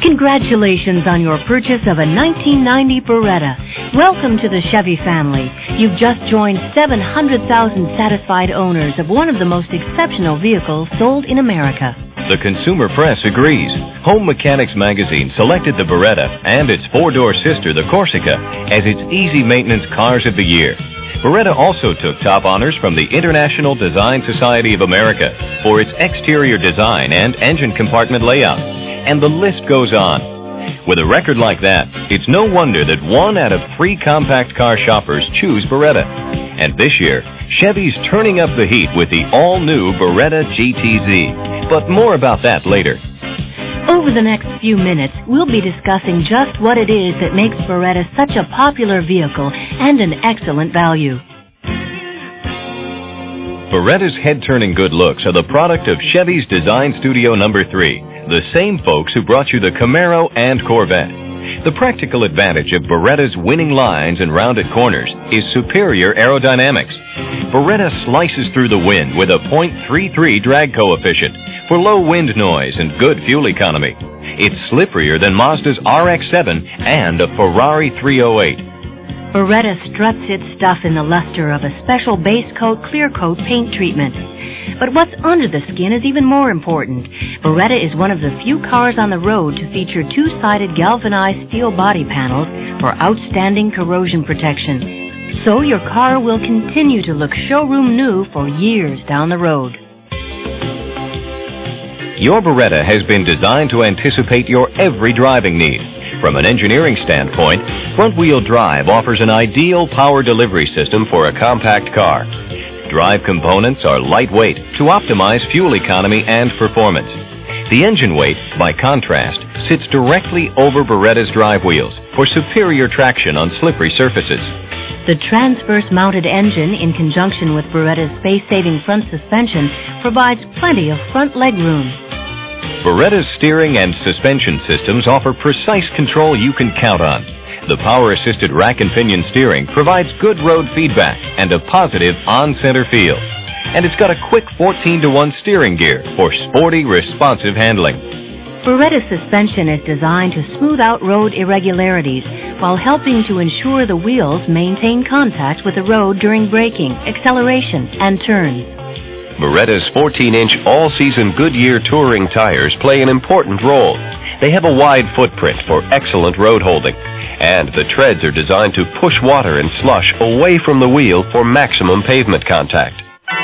Congratulations on your purchase of a 1990 Beretta. Welcome to the Chevy family. You've just joined 700,000 satisfied owners of one of the most exceptional vehicles sold in America. The Consumer Press agrees. Home Mechanics magazine selected the Beretta and its four-door sister, the Corsica, as its easy maintenance cars of the year. Beretta also took top honors from the International Design Society of America for its exterior design and engine compartment layout. And the list goes on. With a record like that, it's no wonder that 1 out of 3 compact car shoppers choose Beretta. And this year, Chevy's turning up the heat with the all-new Beretta GTZ. But more about that later. Over the next few minutes, we'll be discussing just what it is that makes Beretta such a popular vehicle and an excellent value. Beretta's head-turning good looks are the product of Chevy's Design Studio No. 3, the same folks who brought you the Camaro and Corvette. The practical advantage of Beretta's winning lines and rounded corners is superior aerodynamics. Beretta slices through the wind with a .33 drag coefficient for low wind noise and good fuel economy. It's slipperier than Mazda's RX-7 and a Ferrari 308. Beretta struts its stuff in the luster of a special base coat clear coat paint treatment. But what's under the skin is even more important. Beretta is one of the few cars on the road to feature two-sided galvanized steel body panels for outstanding corrosion protection. So your car will continue to look showroom new for years down the road. Your Beretta has been designed to anticipate your every driving need. From an engineering standpoint, front-wheel drive offers an ideal power delivery system for a compact car. Drive components are lightweight to optimize fuel economy and performance. The engine weight, by contrast, sits directly over Beretta's drive wheels for superior traction on slippery surfaces. The transverse-mounted engine, in conjunction with Beretta's space-saving front suspension, provides plenty of front leg room. Beretta's steering and suspension systems offer precise control you can count on. The power-assisted rack and pinion steering provides good road feedback and a positive on-center feel. And it's got a quick 14-to-1 steering gear for sporty, responsive handling. Beretta's suspension is designed to smooth out road irregularities while helping to ensure the wheels maintain contact with the road during braking, acceleration, and turns. Beretta's 14-inch all-season Goodyear touring tires play an important role. They have a wide footprint for excellent road holding, and the treads are designed to push water and slush away from the wheel for maximum pavement contact.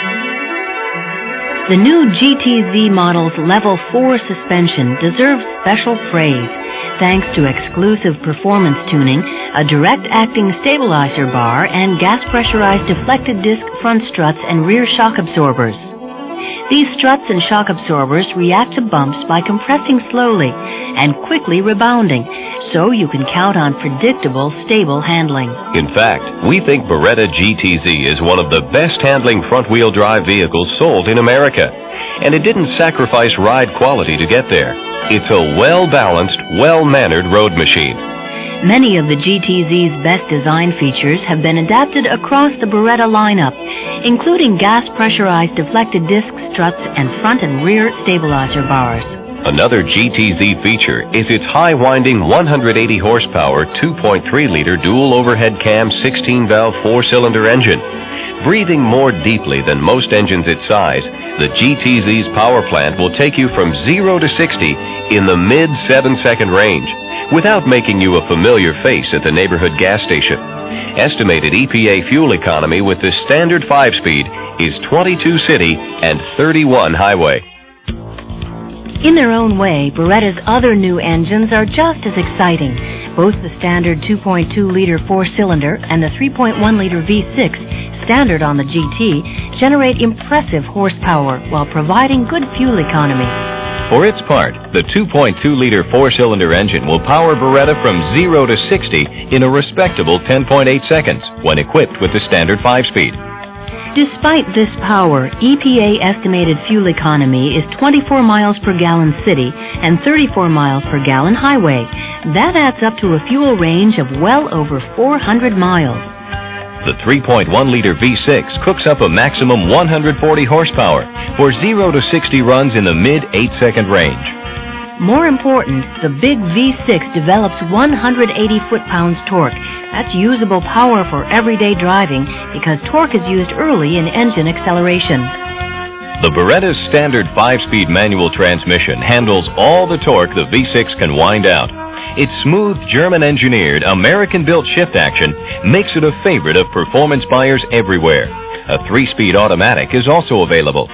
The new GTZ model's Level 4 suspension deserves special praise thanks to exclusive performance tuning, a direct-acting stabilizer bar, and gas-pressurized deflected disc front struts and rear shock absorbers. These struts and shock absorbers react to bumps by compressing slowly and quickly rebounding, so you can count on predictable, stable handling. In fact, we think Beretta GTZ is one of the best handling front-wheel drive vehicles sold in America, and it didn't sacrifice ride quality to get there. It's a well-balanced, well-mannered road machine. Many of the GTZ's best design features have been adapted across the Beretta lineup, including gas-pressurized deflected disc struts and front and rear stabilizer bars. Another GTZ feature is its high-winding 180-horsepower 2.3-liter dual overhead cam 16-valve 4-cylinder engine. Breathing more deeply than most engines its size, the GTZ's power plant will take you from 0 to 60 in the mid-7-second range, without making you a familiar face at the neighborhood gas station. Estimated EPA fuel economy with the standard 5-speed is 22 city and 31 highway. In their own way, Beretta's other new engines are just as exciting. Both the standard 2.2-liter 4-cylinder and the 3.1-liter V6, standard on the GT, generate impressive horsepower while providing good fuel economy. For its part, the 2.2-liter 4-cylinder engine will power Beretta from 0 to 60 in a respectable 10.8 seconds when equipped with the standard 5-speed. Despite this power, EPA estimated fuel economy is 24 miles per gallon city and 34 miles per gallon highway. That adds up to a fuel range of well over 400 miles. The 3.1-liter V6 cooks up a maximum 140 horsepower for 0 to 60 runs in the mid-8-second range. More important, the big V6 develops 180 foot-pounds torque. That's usable power for everyday driving because torque is used early in engine acceleration. The Beretta's standard 5-speed manual transmission handles all the torque the V6 can wind out. Its smooth, German-engineered, American-built shift action makes it a favorite of performance buyers everywhere. A 3-speed automatic is also available.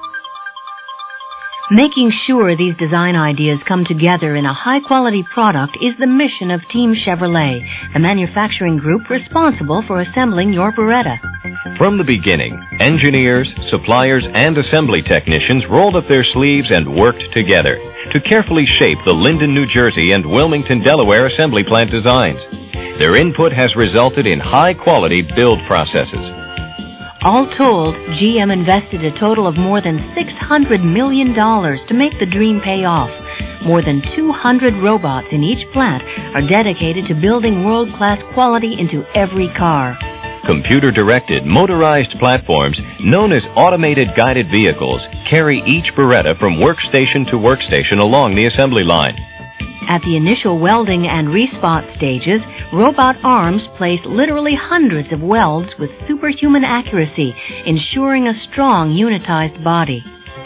Making sure these design ideas come together in a high-quality product is the mission of Team Chevrolet, the manufacturing group responsible for assembling your Beretta. From the beginning, engineers, suppliers, and assembly technicians rolled up their sleeves and worked together to carefully shape the Linden, New Jersey and Wilmington, Delaware assembly plant designs. Their input has resulted in high-quality build processes. All told, GM invested a total of more than $600 million to make the dream pay off. More than 200 robots in each plant are dedicated to building world-class quality into every car. Computer-directed, motorized platforms, known as automated guided vehicles, carry each Beretta from workstation to workstation along the assembly line. At the initial welding and respot stages, robot arms place literally hundreds of welds with superhuman accuracy, ensuring a strong, unitized body.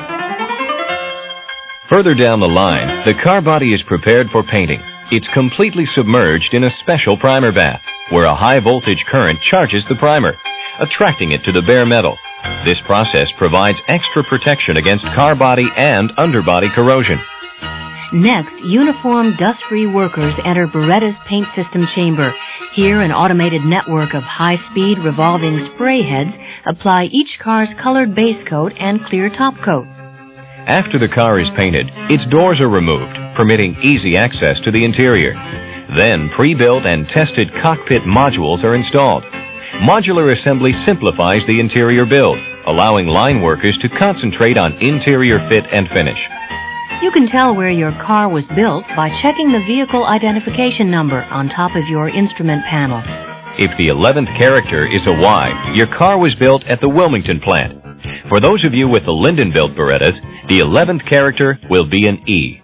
Further down the line, the car body is prepared for painting. It's completely submerged in a special primer bath, where a high-voltage current charges the primer, attracting it to the bare metal. This process provides extra protection against car body and underbody corrosion. Next, uniformed, dust-free workers enter Beretta's paint system chamber. Here, an automated network of high-speed revolving spray heads apply each car's colored base coat and clear top coat. After the car is painted, its doors are removed, permitting easy access to the interior. Then, pre-built and tested cockpit modules are installed. Modular assembly simplifies the interior build, allowing line workers to concentrate on interior fit and finish. You can tell where your car was built by checking the vehicle identification number on top of your instrument panel. If the 11th character is a Y, your car was built at the Wilmington plant. For those of you with the Linden-built Berettas, the 11th character will be an E.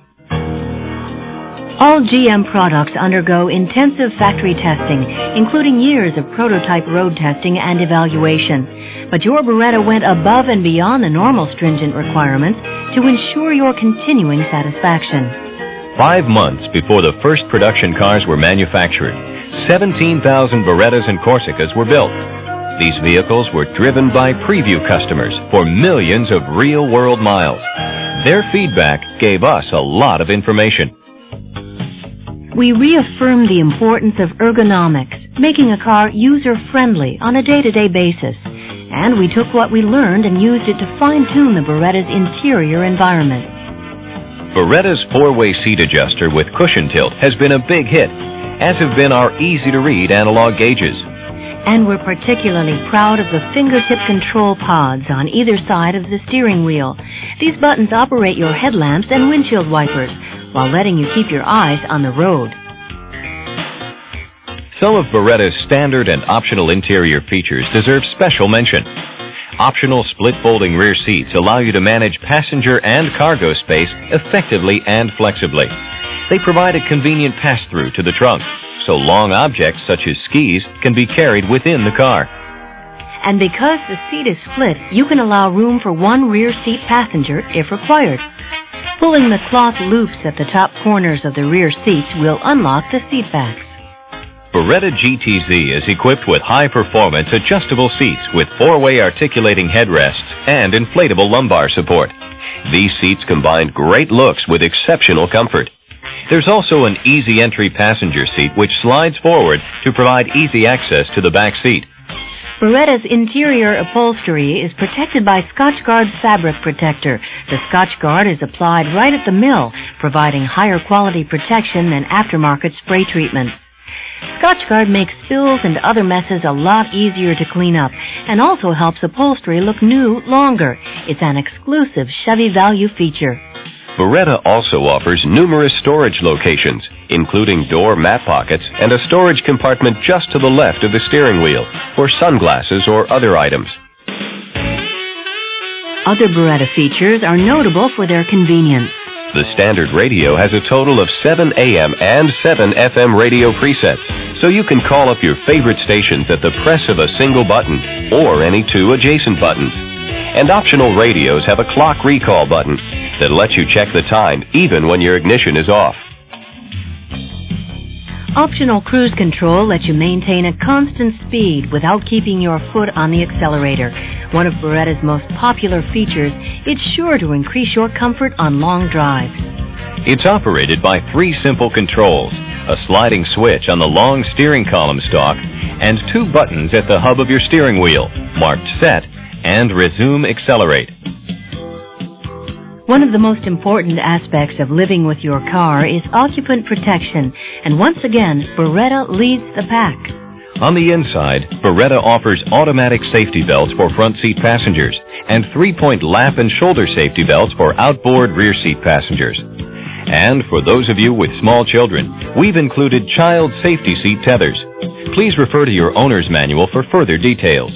All GM products undergo intensive factory testing, including years of prototype road testing and evaluation. But your Beretta went above and beyond the normal stringent requirements to ensure your continuing satisfaction. 5 months before the first production cars were manufactured, 17,000 Berettas and Corsicas were built. These vehicles were driven by preview customers for millions of real-world miles. Their feedback gave us a lot of information. We reaffirmed the importance of ergonomics, making a car user-friendly on a day-to-day basis. And we took what we learned and used it to fine-tune the Beretta's interior environment. Beretta's 4-way seat adjuster with cushion tilt has been a big hit, as have been our easy-to-read analog gauges. And we're particularly proud of the fingertip control pods on either side of the steering wheel. These buttons operate your headlamps and windshield wipers, while letting you keep your eyes on the road. Some of Beretta's standard and optional interior features deserve special mention. Optional split-folding rear seats allow you to manage passenger and cargo space effectively and flexibly. They provide a convenient pass-through to the trunk, so long objects such as skis can be carried within the car. And because the seat is split, you can allow room for one rear seat passenger if required. Pulling the cloth loops at the top corners of the rear seats will unlock the seat backs. Beretta GTZ is equipped with high-performance adjustable seats with 4-way articulating headrests and inflatable lumbar support. These seats combine great looks with exceptional comfort. There's also an easy entry passenger seat which slides forward to provide easy access to the back seat. Beretta's interior upholstery is protected by Scotchgard fabric protector. The Scotchgard is applied right at the mill, providing higher quality protection than aftermarket spray treatment. Scotchgard makes spills and other messes a lot easier to clean up and also helps upholstery look new longer. It's an exclusive Chevy value feature. Beretta also offers numerous storage locations, including door mat pockets and a storage compartment just to the left of the steering wheel for sunglasses or other items. Other Beretta features are notable for their convenience. The standard radio has a total of 7 AM and 7 FM radio presets, so you can call up your favorite stations at the press of a single button or any two adjacent buttons. And optional radios have a clock recall button that lets you check the time even when your ignition is off. Optional cruise control lets you maintain a constant speed without keeping your foot on the accelerator. One of Beretta's most popular features, it's sure to increase your comfort on long drives. It's operated by 3 simple controls, a sliding switch on the long steering column stalk, and 2 buttons at the hub of your steering wheel, marked Set and Resume Accelerate. One of the most important aspects of living with your car is occupant protection, and once again, Beretta leads the pack. On the inside, Beretta offers automatic safety belts for front seat passengers and 3-point lap and shoulder safety belts for outboard rear seat passengers. And for those of you with small children, we've included child safety seat tethers. Please refer to your owner's manual for further details.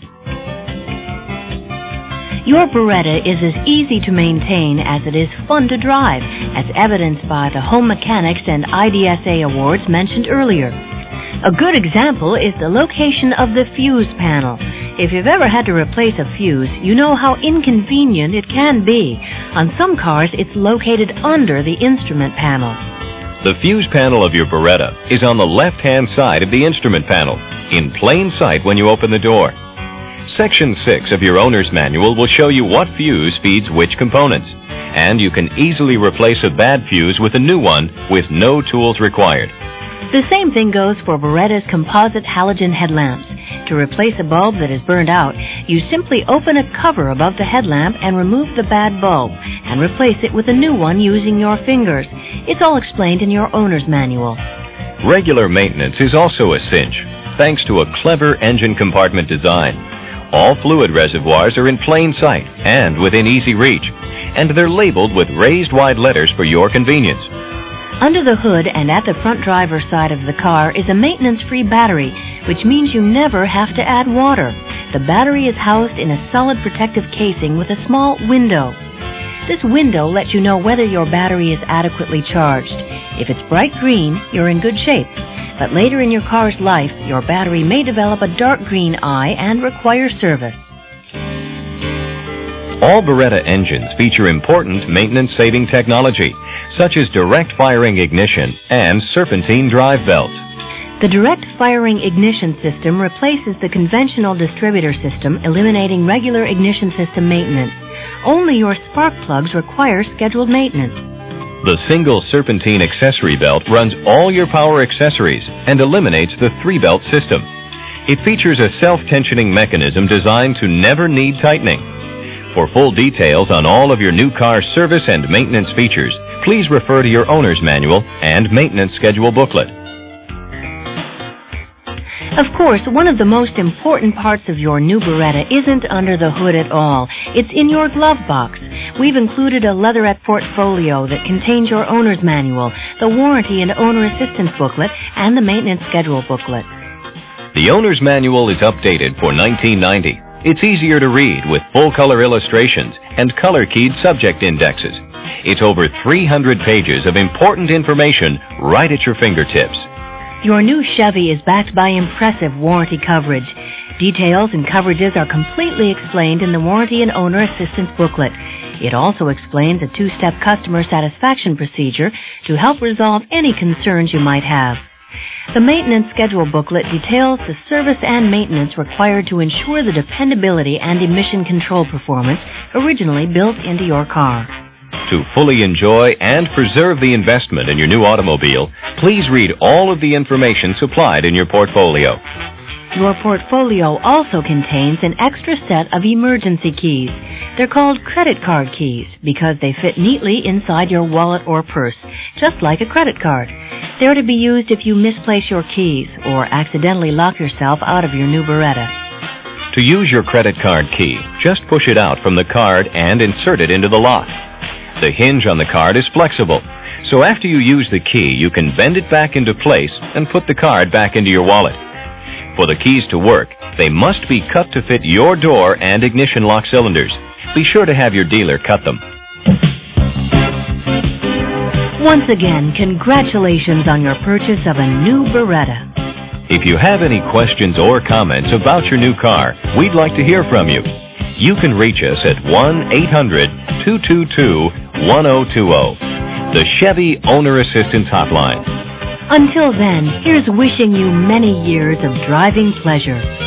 Your Beretta is as easy to maintain as it is fun to drive, as evidenced by the Home Mechanics and IDSA awards mentioned earlier. A good example is the location of the fuse panel. If you've ever had to replace a fuse, you know how inconvenient it can be. On some cars, it's located under the instrument panel. The fuse panel of your Beretta is on the left-hand side of the instrument panel, in plain sight when you open the door. Section 6 of your owner's manual will show you what fuse feeds which components, and you can easily replace a bad fuse with a new one with no tools required. The same thing goes for Beretta's composite halogen headlamps. To replace a bulb that is burned out, you simply open a cover above the headlamp and remove the bad bulb, and replace it with a new one using your fingers. It's all explained in your owner's manual. Regular maintenance is also a cinch, thanks to a clever engine compartment design. All fluid reservoirs are in plain sight and within easy reach, and they're labeled with raised wide letters for your convenience. Under the hood and at the front driver's side of the car is a maintenance-free battery, which means you never have to add water. The battery is housed in a solid protective casing with a small window. This window lets you know whether your battery is adequately charged. If it's bright green, you're in good shape. But later in your car's life, your battery may develop a dark green eye and require service. All Beretta engines feature important maintenance-saving technology, such as direct firing ignition and serpentine drive belts. The direct firing ignition system replaces the conventional distributor system, eliminating regular ignition system maintenance. Only your spark plugs require scheduled maintenance. The single serpentine accessory belt runs all your power accessories and eliminates the 3-belt system. It features a self-tensioning mechanism designed to never need tightening. For full details on all of your new car's service and maintenance features, please refer to your owner's manual and maintenance schedule booklet. Of course, one of the most important parts of your new Beretta isn't under the hood at all. It's in your glove box. We've included a leatherette portfolio that contains your owner's manual, the warranty and owner assistance booklet, and the maintenance schedule booklet. The owner's manual is updated for 1990. It's easier to read with full-color illustrations and color-keyed subject indexes. It's over 300 pages of important information right at your fingertips. Your new Chevy is backed by impressive warranty coverage. Details and coverages are completely explained in the warranty and owner assistance booklet. It also explains a 2-step customer satisfaction procedure to help resolve any concerns you might have. The maintenance schedule booklet details the service and maintenance required to ensure the dependability and emission control performance originally built into your car. To fully enjoy and preserve the investment in your new automobile, please read all of the information supplied in your portfolio. Your portfolio also contains an extra set of emergency keys. They're called credit card keys because they fit neatly inside your wallet or purse, just like a credit card. They're to be used if you misplace your keys or accidentally lock yourself out of your new Beretta. To use your credit card key, just push it out from the card and insert it into the lock. The hinge on the card is flexible, so after you use the key, you can bend it back into place and put the card back into your wallet. For the keys to work, they must be cut to fit your door and ignition lock cylinders. Be sure to have your dealer cut them. Once again, congratulations on your purchase of a new Beretta. If you have any questions or comments about your new car, we'd like to hear from you. You can reach us at 1-800-222-1020, the Chevy Owner Assistance Hotline. Until then, here's wishing you many years of driving pleasure.